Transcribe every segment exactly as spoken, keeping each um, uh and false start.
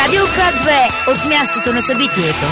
Радио К две от мястото на събитието.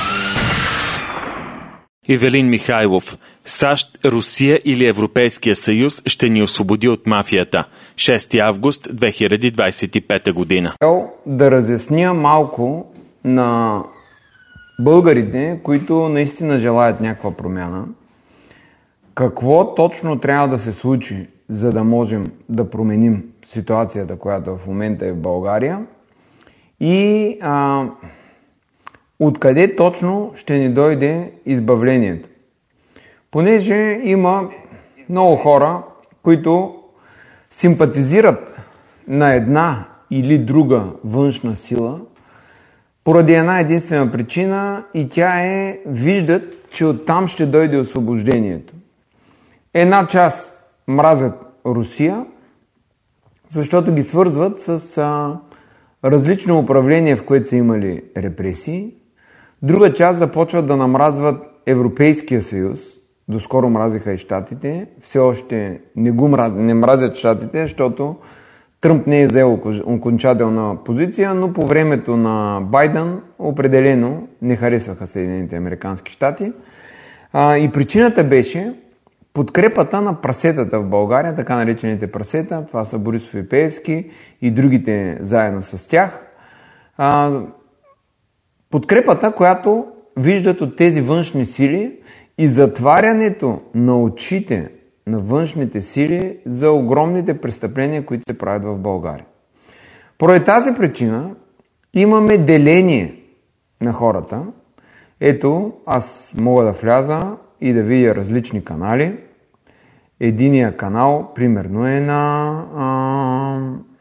Ивелин Михайлов. САЩ, Русия или Европейския съюз ще ни освободи от мафията. шести август две хиляди двадесет и пета година. Да разясня малко на българите, които наистина желаят някаква промяна, какво точно трябва да се случи, за да можем да променим ситуацията, която в момента е в България, и а, откъде точно ще ни дойде избавлението. Понеже има много хора, които симпатизират на една или друга външна сила, поради една единствена причина, и тя е: виждат, че оттам ще дойде освобождението. Една част мразят Русия, защото ги свързват с а, различно управление, в което са имали репресии. Друга част започват да намразват Европейския съюз. Доскоро мразиха и щатите. Все още не, го мраз... не мразят щатите, защото Тръмп не е взел окончателна позиция, но по времето на Байден определено не харесваха Съединените американски щати. А, и причината беше подкрепата на прасетата в България, така наречените прасета. Това са Борисов и Пеевски и другите заедно с тях. А, подкрепата, която виждат от тези външни сили, и затварянето на очите на външните сили за огромните престъпления, които се правят в България. Поради тази причина имаме деление на хората. Ето, аз мога да вляза и да видя различни канали. Единия канал, примерно, е на, а,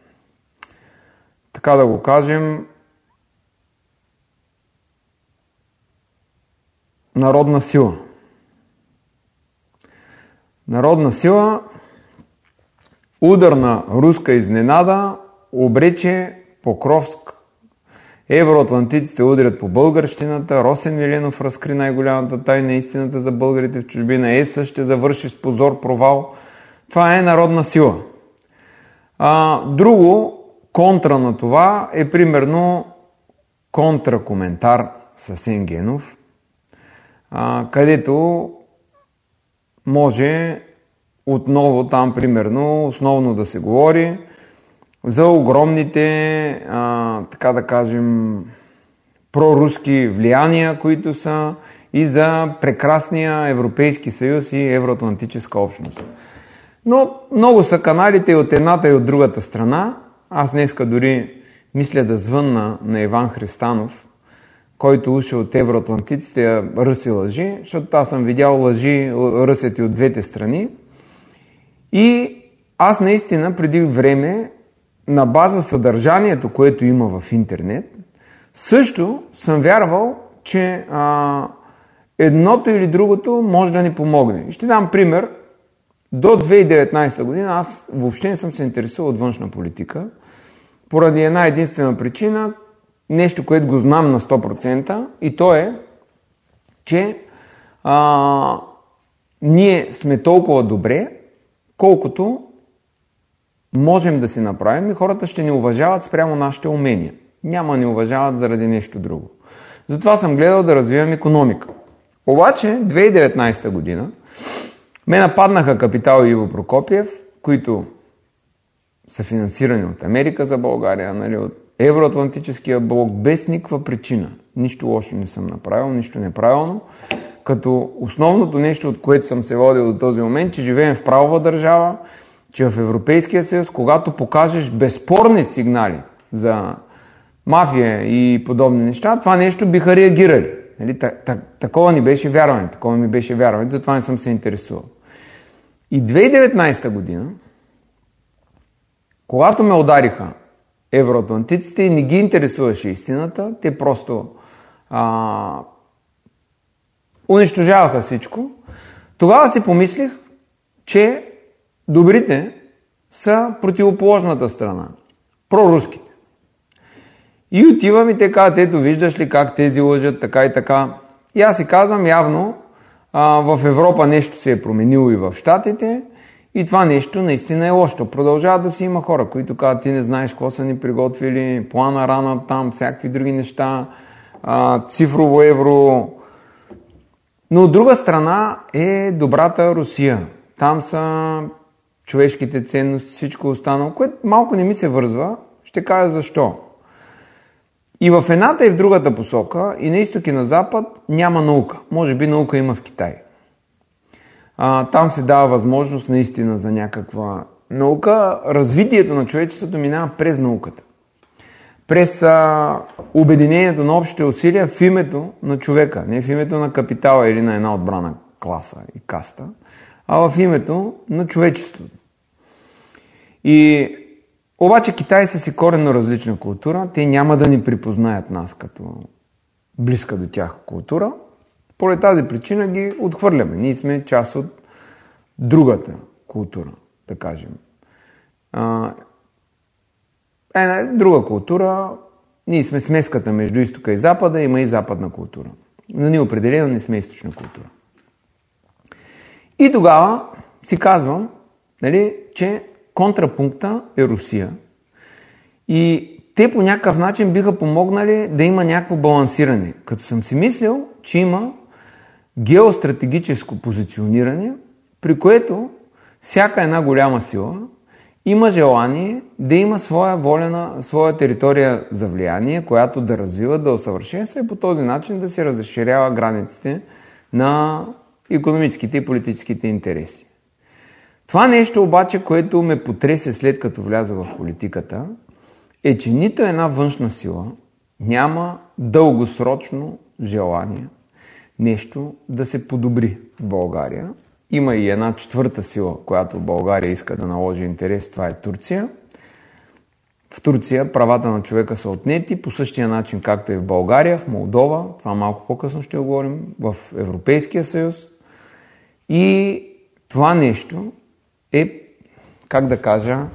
така да го кажем, Народна сила. Народна сила, ударна руска изненада, обрече Покровск. Евроатлантиците удрят по българщината, Росен Миленов разкри най-голямата тайна, истината за българите в чужбина, ЕС ще завърши с позор провал. Това е народна сила. А, друго, контра на това е примерно контракоментар с Енгенов, а, където може отново там примерно основно да се говори за огромните, а, така да кажем, проруски влияния, които са, и за прекрасния Европейски съюз и евроатлантическа общност. Но много са каналите и от едната и от другата страна. Аз днеска дори мисля да звънна на Иван Христанов, който уше от евроатлантиците ръси лъжи, защото аз съм видял лъжи ръсят и от двете страни. И аз наистина преди време, на база съдържанието, което има в интернет, също съм вярвал, че а, едното или другото може да ни помогне. Ще дам пример. До две хиляди и деветнадесета година аз въобще не съм се интересувал от външна политика, поради една единствена причина, нещо, което го знам на сто процента, и то е, че а, ние сме толкова добре, колкото можем да си направим, и хората ще ни уважават спрямо нашите умения. Няма ни уважават заради нещо друго. Затова съм гледал да развивам икономика. Обаче, две хиляди и деветнадесета година ме нападнаха Капитал и Иво Прокопиев, които са финансирани от Америка за България, нали, от Евроатлантическия блок, без никаква причина. Нищо лошо не съм направил, нищо неправилно. Като основното нещо, от което съм се водил до този момент, че живеем в правова държава, че в Европейския съюз, когато покажеш безспорни сигнали за мафия и подобни неща, това нещо биха реагирали. Нали? Такова ни беше вярване, такова ми беше вярване, затова не съм се интересувал. И две хиляди и деветнадесета година, когато ме удариха евроатлантиците и не ги интересуваше истината, те просто а, унищожаваха всичко, тогава си помислих, че добрите са противоположната страна, проруските. И отивам и те казват: ето виждаш ли как тези лъжат, така и така. И аз си казвам, явно а, в Европа нещо се е променило и в Щатите, И това нещо наистина е лошо. Продължава да си има хора, които казват, ти не знаеш какво са ни приготвили, плана рана там, всякакви други неща, а, цифрово евро. Но от друга страна е добрата Русия. Там са човешките ценности, всичко останало, което малко не ми се вързва. Ще кажа защо. И в едната и в другата посока, и на изток и на запад, няма наука. Може би наука има в Китай. А, там се дава възможност наистина за някаква наука. Развитието на човечеството минава през науката. През а, обединението на общите усилия в името на човека. Не в името на капитала или на една отбрана класа и каста, а в името на човечеството. И обаче Китай са си коренно различна култура. Те няма да ни припознаят нас като близка до тях култура. Поради тази причина ги отхвърляме. Ние сме част от другата култура, да кажем. Една друга култура, ние сме смеската между изтока и запада, има и западна култура. Но ние определено не сме източна култура. И тогава си казвам, нали, че контрапункта е Русия. И те по някакъв начин биха помогнали да има някакво балансиране. Като съм си мислил, че има геостратегическо позициониране, при което всяка една голяма сила има желание да има своя волена, своя територия за влияние, която да развива, да усъвършенства и по този начин да се разширява границите на икономическите и политическите интереси. Това нещо обаче, което ме потресе след като вляза в политиката, е, че нито една външна сила няма дългосрочно желание нещо да се подобри в България. Има и една четвърта сила, която в България иска да наложи интерес, това е Турция. В Турция правата на човека са отнети по същия начин, както и в България, в Молдова, това малко по-късно ще говорим, в Европейския съюз. И това нещо е, как да кажа,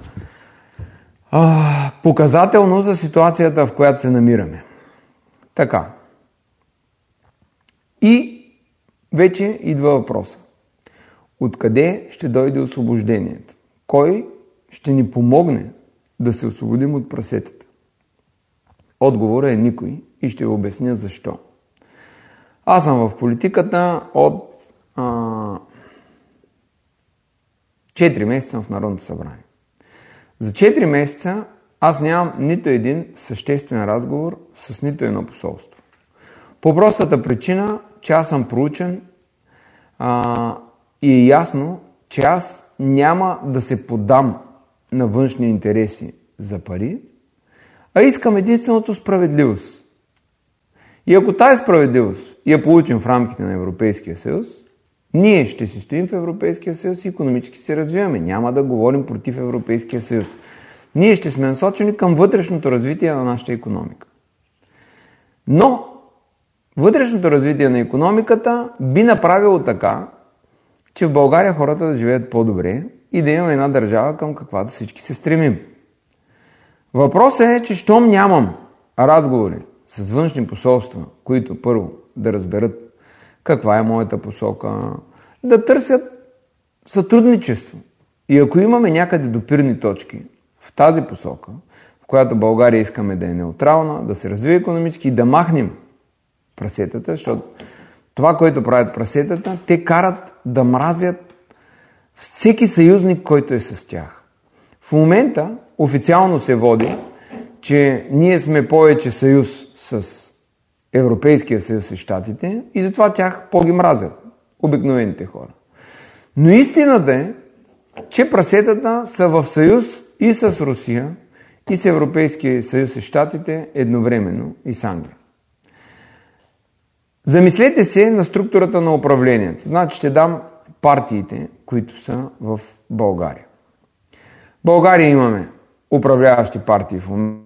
показателно за ситуацията, в която се намираме. Така. И вече идва въпроса. Откъде ще дойде освобождението? Кой ще ни помогне да се освободим от прасетата? Отговорът е никой и ще ви обясня защо. Аз съм в политиката от а, четири месеца в Народното събрание. За четири месеца аз нямам нито един съществен разговор с нито едно посолство. По простата причина, че аз съм проучен а, и е ясно, че аз няма да се поддам на външни интереси за пари, а искам единственото справедливост. И ако тази справедливост я получим в рамките на Европейския съюз, ние ще си стоим в Европейския съюз и икономически се развиваме. Няма да говорим против Европейския съюз. Ние ще сме насочени към вътрешното развитие на нашата икономика. Но вътрешното развитие на икономиката би направило така, че в България хората да живеят по-добре и да имаме една държава, към каквато всички се стремим. Въпросът е, че щом нямам разговори с външни посолства, които първо да разберат каква е моята посока, да търсят сътрудничество. И ако имаме някъде допирни точки в тази посока, в която България искаме да е неутрална, да се развие икономически и да махнем прасетата, защото това, което правят прасетата, те карат да мразят всеки съюзник, който е с тях. В момента официално се води, че ние сме повече съюз с Европейския съюз и щатите и затова тях по-ги мразят обикновените хора. Но истината е, че прасетата са в съюз и с Русия, и с Европейския съюз и щатите едновременно и с Англия. Замислете се на структурата на управлението. Значи ще дам партиите, които са в България. В България имаме управляващи партии в момента.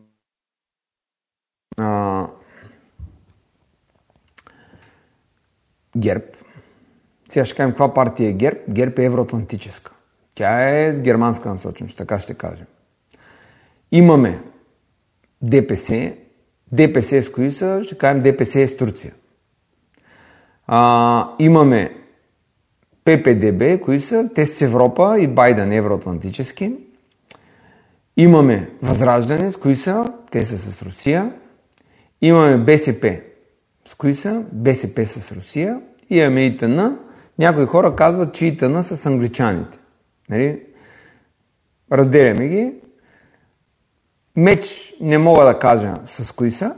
ГЕРБ. Сега ще кажем каква партия е ГЕРБ. ГЕРБ е евроатлантическа. Тя е с германска насоченост, така ще кажем. Имаме ДПС. ДПС с кои са? Ще кажем ДПС е с Турция. А, имаме Пе Пе Де Бе, кои са? Те с Европа и Байден евроатлантически. Имаме Възраждане, с кои са? Те са с Русия. Имаме Бе Се Пе, с кои са? Бе Се Пе с Русия. Имаме И Т Н. Някои хора казват, че И Т Н са с англичаните. Нали? Разделяме ги. Меч не мога да кажа с кои са.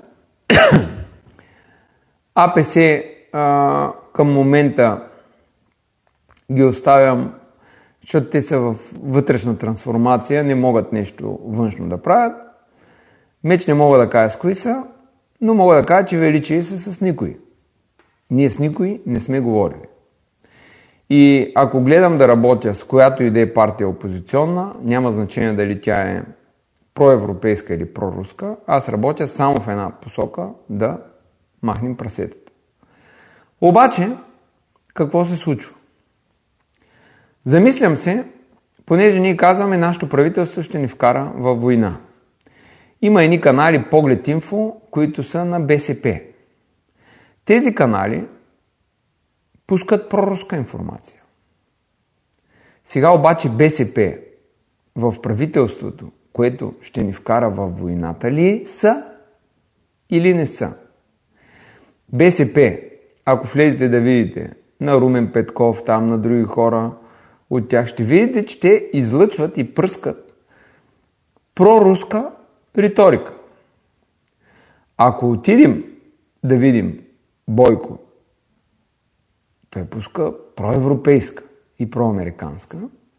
А Пе Се а, към момента ги оставям, защото те са в вътрешна трансформация, не могат нещо външно да правят. Меч не мога да кажа с кои са, но мога да кажа, че величие са с никой. Ние с никой не сме говорили. И ако гледам да работя с която и да е партия опозиционна, няма значение дали тя е проевропейска или проруска, аз работя само в една посока да махнем прасетата. Обаче, какво се случва? Замислям се, понеже ние казваме, нашето правителство ще ни вкара във война. Има едни канали Поглед Инфо, които са на Бе Се Пе. Тези канали пускат проруска информация. Сега обаче Бе Се Пе в правителството, което ще ни вкара във войната ли са или не са? Бе Се Пе, ако влезете да видите на Румен Петков, там на други хора от тях, ще видите, че те излъчват и пръскат проруска риторика. Ако отидем да видим Бойко, той пуска проевропейска и проамериканска.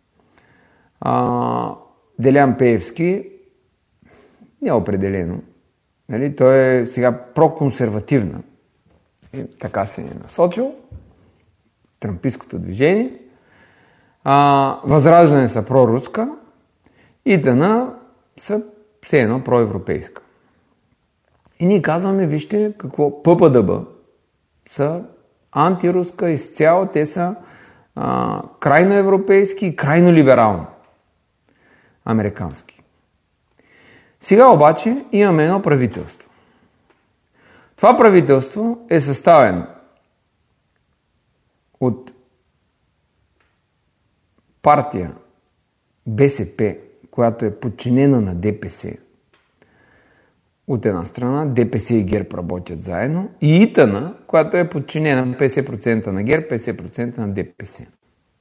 А, Делян Пеевски не е определено. Нали? Той е сега проконсервативна. И така се е насочил. Трампийското движение. А, Възраждане са проруска. И Т Н са все едно проевропейска. И ние казваме, вижте какво П П Д Б са антируска изцяло, те са а, крайно европейски и крайно либерални. Американски. Сега обаче имаме едно правителство. Това правителство е съставено от партия Бе Се Пе, която е подчинена на Де Пе Се. От една страна, Де Пе Се и ГЕРБ работят заедно, и И Т Н, която е подчинена петдесет процента на ГЕРБ, петдесет процента на Де Пе Се.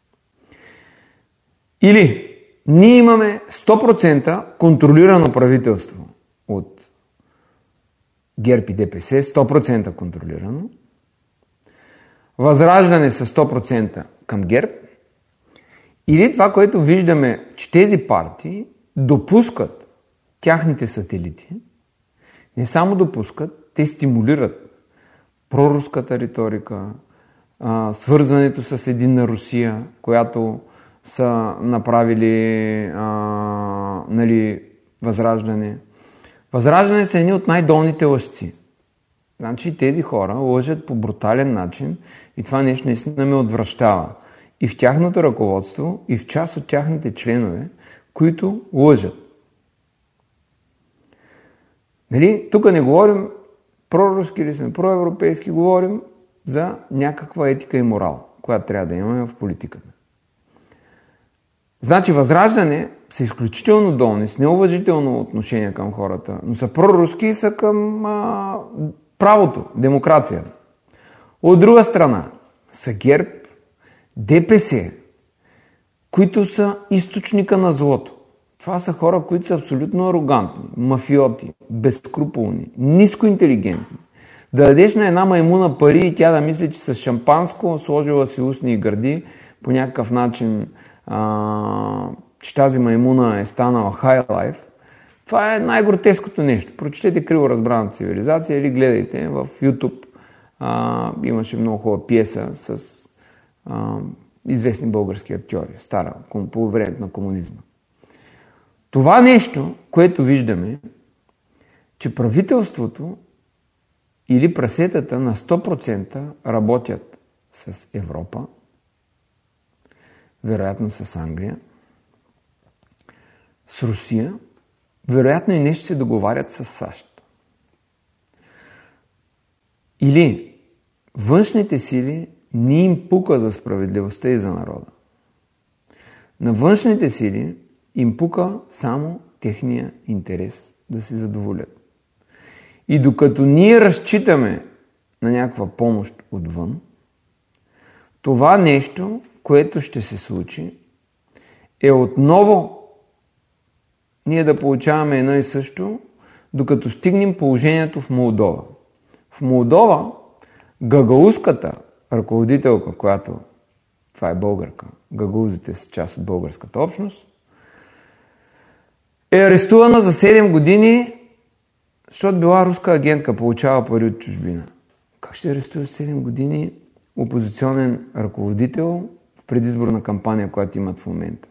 Или ние имаме сто процента контролирано правителство от ГЕРБ и Де Пе Се, сто процента контролирано, Възраждане са сто процента към ГЕРБ, или това, което виждаме, че тези партии допускат тяхните сателити, не само допускат, те стимулират проруската риторика, свързването с Единна Русия, която са направили а, нали, Възраждане. Възраждане са едни от най-долните лъжци. Значи тези хора лъжат по брутален начин и това нещо наистина ме отвращава. И в тяхното ръководство, и в част от тяхните членове, които лъжат. Нали? Тук не говорим проруски или сме проевропейски, говорим за някаква етика и морал, която трябва да имаме в политиката. Значи Възраждане са изключително долни, с неуважително отношение към хората, но са проруски и са към а, правото, демокрацията. От друга страна са ГЕРБ, Де Пе Се, които са източника на злото. Това са хора, които са абсолютно арогантни, мафиоти, безскрупулни, ниско интелигентни. Да дадеш на една маймуна пари и тя да мисли, че с шампанско сложила си устни и гърди, по някакъв начин, а, че тази маймуна е станала high life, това е най-гротеското нещо. Прочетете Криво разбрана цивилизация или гледайте в YouTube. А, имаше много хубава пиеса с а, известни български актьори, стара, по времето на комунизма. Това нещо, което виждаме, че правителството или прасетата на сто процента работят с Европа, вероятно с Англия, с Русия, вероятно и нещо се договарят с САЩ. Или външните сили не им пука за справедливостта и за народа. На външните сили им пука само техния интерес да се задоволят. И докато ние разчитаме на някаква помощ отвън, това нещо, което ще се случи, е отново ние да получаваме едно и също, докато стигнем положението в Молдова. В Молдова гагаузската ръководителка, която, това е българка, гагаузите са част от българската общност, е арестувана за седем години, защото била руска агентка, получава пари от чужбина. Как ще арестуваш седем години опозиционен ръководител в предизборна кампания, която имат в момента?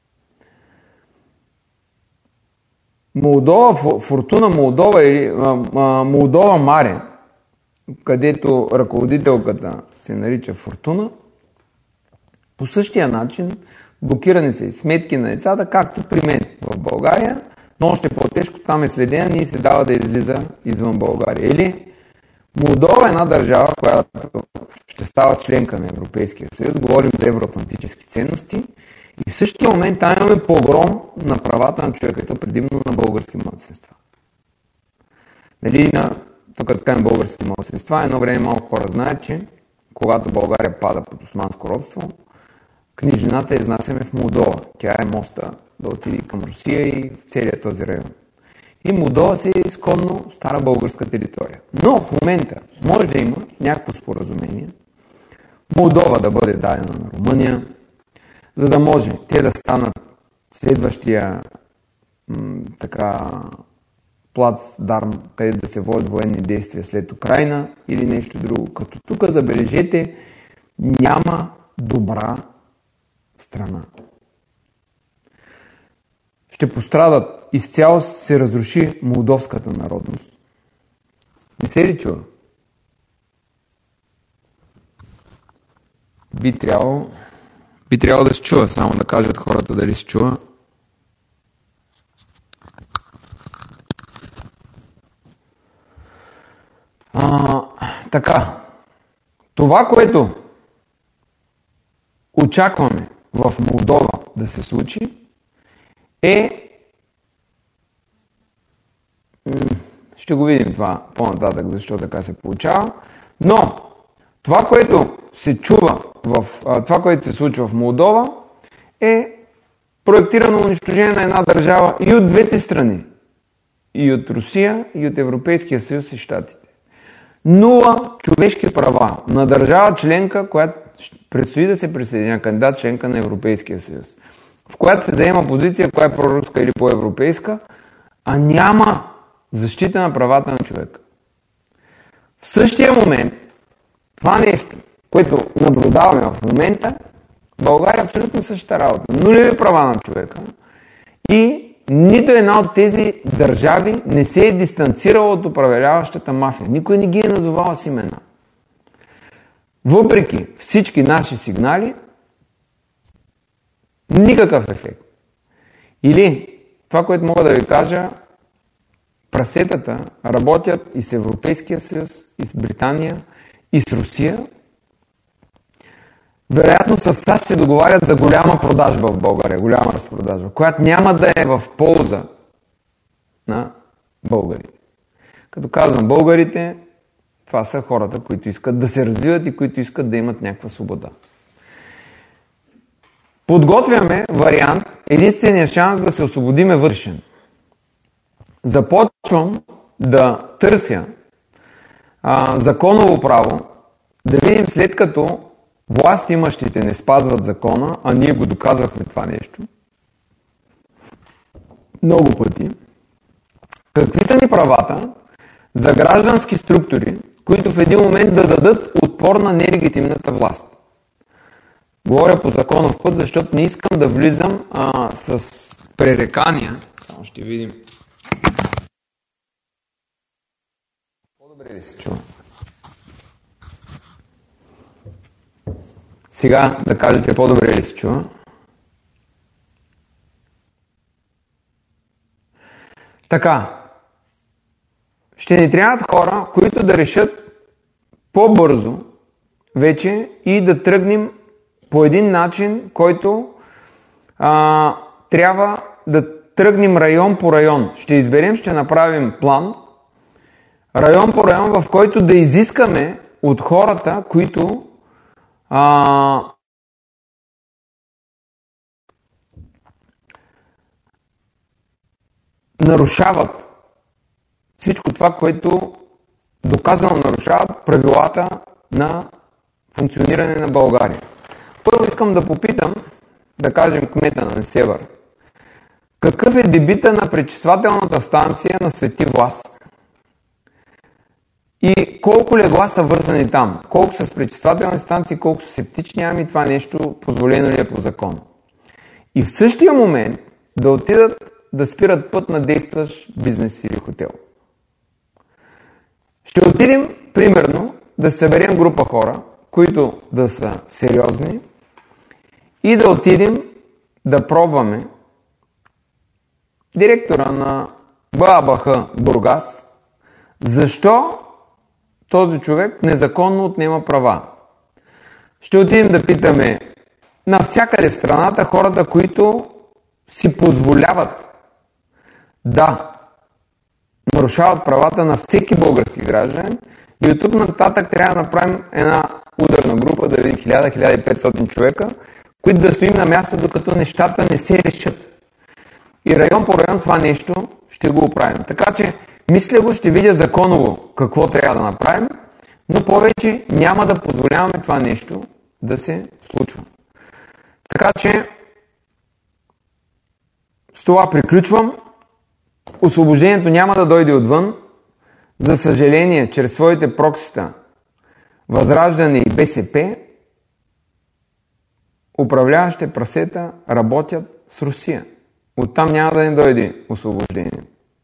Молдова, Фортуна Молдова или Молдова Маре, където ръководителката се нарича Фортуна, по същия начин блокирани са и сметки на децата, както при мен в България, но още по-тежко, там е следена и се дава да излиза извън България. Или Молдова е една държава, която ще става членка на Европейския съюз, говорим за евроатлантически ценности, и в същия момент там имаме погром на правата на човека, предимно на български малцинства. Нали, на, тук така български малцинства, едно време малко хора знаят, че когато България пада под османско робство, книжнината изнасяме в Молдова. Тя е моста да отиде към Русия и в целия този район. И Молдова си е изконно стара българска територия. Но в момента може да има някакво споразумение Молдова да бъде дадена на Румъния, за да може те да станат следващия м, така плац Дарм, където да се водят военни действия след Украйна или нещо друго. Като тук, забележете, няма добра страна. Ще пострадат, изцяло се разруши молдовската народност. Не се ли чува? Би трябвало, би трябвало да се чува, само да кажат хората дали се чува. А, така, това, което очакваме в Молдова да се случи, е, ще го видим това по-нататък, защо така се получава, но това, което се чува в, това, което се случва в Молдова, е проектирано унищожение на една държава и от двете страни, и от Русия, и от Европейския съюз и Щатите. Нула човешки права на държава членка, която предстои да се присъединя, кандидат членка на Европейския съюз, в която се заема позиция, коя е проруска или по-европейска, а няма защита на правата на човека. В същия момент, това нещо, което наблюдаваме в момента, България е абсолютно същата работа. Нулеви права на човека и нито една от тези държави не се е дистанцирала от управляващата мафия. Никой не ги е назовал с имена. Въпреки всички наши сигнали, никакъв ефект. Или, това, което мога да ви кажа, прасетата работят и с Европейския съюз, и с Британия, и с Русия. Вероятно с САЩ се договарят за голяма продажба в България, голяма разпродажба, която няма да е в полза на българите. Като казвам българите, това са хората, които искат да се развиват и които искат да имат някаква свобода. Подготвяме вариант, единственият шанс да се освободиме вътрешен. Започвам да търся а, законово право, да видим след като власт имащите не спазват закона, а ние го доказахме това нещо много пъти. Какви са ни правата за граждански структури, които в един момент да дадат отпор на нелегитимната власт? Говоря по законов път, защото не искам да влизам а, с пререкания. Само ще видим. По-добре ли се чува? Сега да кажете по-добре ли се чува? Така. Ще ни трябват хора, които да решат по-бързо вече и да тръгнем по един начин, който а, трябва да тръгнем район по район. Ще изберем, ще направим план, район по район, в който да изискаме от хората, които а, нарушават всичко това, което доказано нарушават правилата на функциониране на България. Първо искам да попитам, да кажем кмета на Несебър, какъв е дебита на пречиствателната станция на Свети Влас? И колко легла са вързани там? Колко са с пречиствателни станции, колко са септични, ами това нещо позволено ли е по закон? И в същия момент да отидат да спират път на действащ бизнес или хотел. Ще отидем, примерно, да съберем група хора, които да са сериозни и да отидем да пробваме директора на БАБХ Бургас, защо този човек незаконно отнема права. Ще отидем да питаме навсякъде в страната хората, които си позволяват да нарушават правата на всеки български гражданин и от тук нататък трябва да направим една ударна група, да види хиляда до хиляда и петстотин човека, които да стоим на място, докато нещата не се решат. И район по район това нещо ще го оправим. Така че, мисля го, ще видя законово какво трябва да направим, но повече няма да позволяваме това нещо да се случва. Така че, с това приключвам. Освобождението няма да дойде отвън. За съжаление, чрез своите проксита Възраждане и БСП, управляващите прасета работят с Русия. Оттам няма да не дойде освобождение.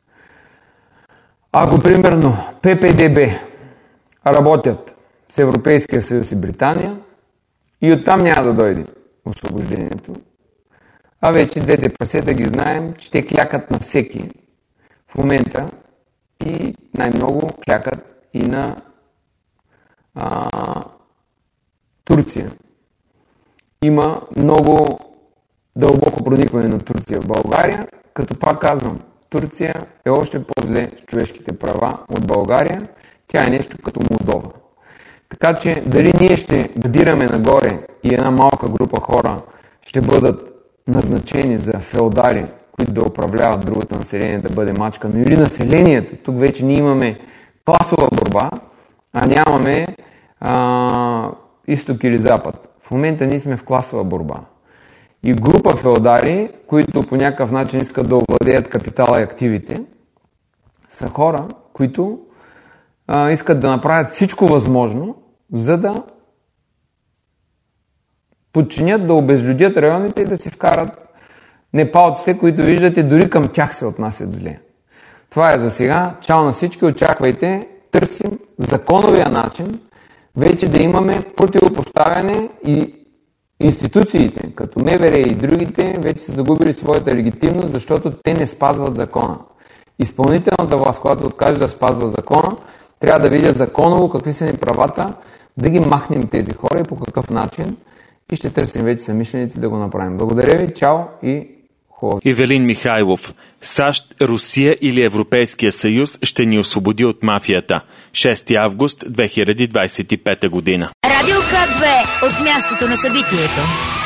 Ако, примерно, ППДБ работят с Европейския съюз и Британия, и оттам няма да дойде освобождението. А вече двете прасета ги знаем, че те клякат на всеки в момента и най-много клякат и на а, Турция. Има много дълбоко проникване на Турция в България, като пак казвам, Турция е още по-зле с човешките права от България. Тя е нещо като Молдова. Така че дали ние ще градираме нагоре и една малка група хора ще бъдат назначени за феодали, които да управляват другото население, да бъде мачкано, или населението. Тук вече ние имаме класова борба, а нямаме а, изток или запад. В момента ние сме в класова борба. И група феодали, които по някакъв начин искат да овладеят капитала и активите, са хора, които а, искат да направят всичко възможно, за да подчинят, да обезлюдят районите и да си вкарат непалците, които виждате, дори към тях се отнасят зле. Това е за сега. Чао на всички, очаквайте, търсим законовия начин, вече да имаме противопоставяне и институциите, като МВР и другите, вече са загубили своята легитимност, защото те не спазват закона. Изпълнителната власт, която откаже да спазва закона, трябва да видят законово какви са ни правата, да ги махнем тези хора и по какъв начин, и ще търсим вече самишленици да го направим. Благодаря ви, чао и хубаво. Ивелин Михайлов. САЩ, Русия или Европейския съюз ще ни освободи от мафията. шести август две хиляди двадесет и пета година. Радио К две от мястото на събитието.